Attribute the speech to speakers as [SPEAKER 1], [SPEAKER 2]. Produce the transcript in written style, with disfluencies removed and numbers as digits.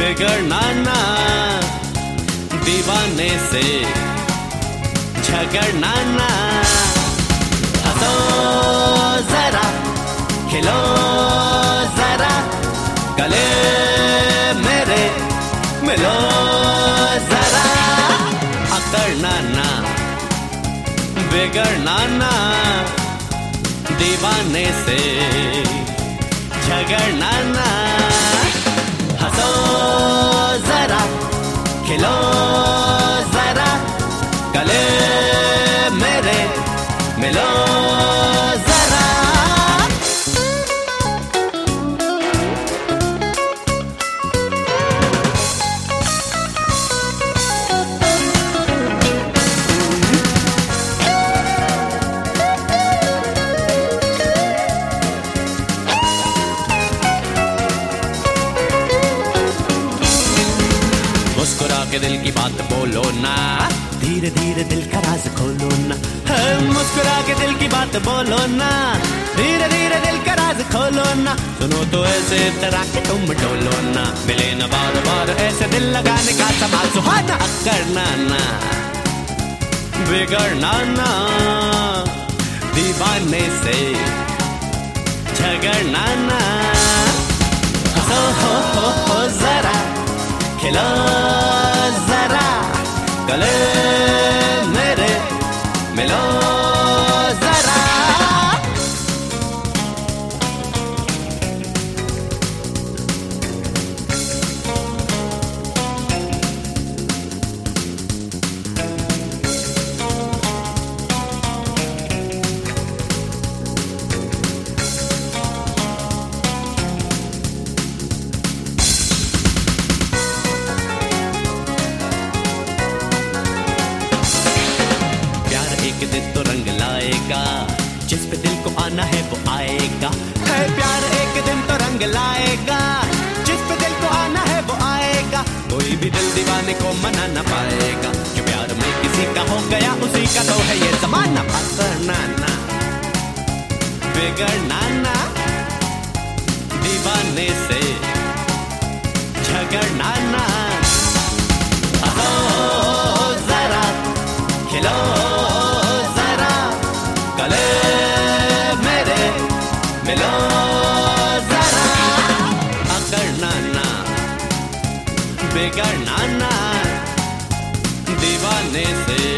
[SPEAKER 1] बिगड़ना ना, दीवाने से झगड़ना ना। हंसो जरा, खिलो जरा, गले मेरे मिलो जरा। अकड़ना ना, बिगड़ना ना, दीवाने से झगड़ना ना। हंसो जरा, खिलो जरा, गले मेरे मिलो जरा। मुस्कुरा के दिल की बात बोलो ना, धीरे धीरे दिल का राज खोलो ना। मुस्कुरा के दिल की बात बोलो ना, धीरे धीरे दिल का राज खोलो ना। सुनो तो ऐसे तरह के तुम डोलो ना, मिले ना बार बार ऐसे दिल लगाने का सवाल सुहाना। करना ना, बिगड़ना ना, दीवाने से झगड़ना ना। हो जरा, खिलो जरा, गले मेरे मिलो जरा। एक दिन तो रंग लाएगा, जिस पे दिल को आना है वो आएगा। है प्यार एक दिन तो रंग लाएगा, जिस पे दिल को आना है वो आएगा। कोई भी दिल दीवाने को मना ना पाएगा, जो प्यार में किसी का हो गया उसी का तो है ये ज़माना। पकड़ना ना, बिगड़ना ना, दीवाने से झगड़ना ना। आओ जरा, खिलो मिलो जरा। अकड़ना ना, बिगड़ना ना, दीवाने से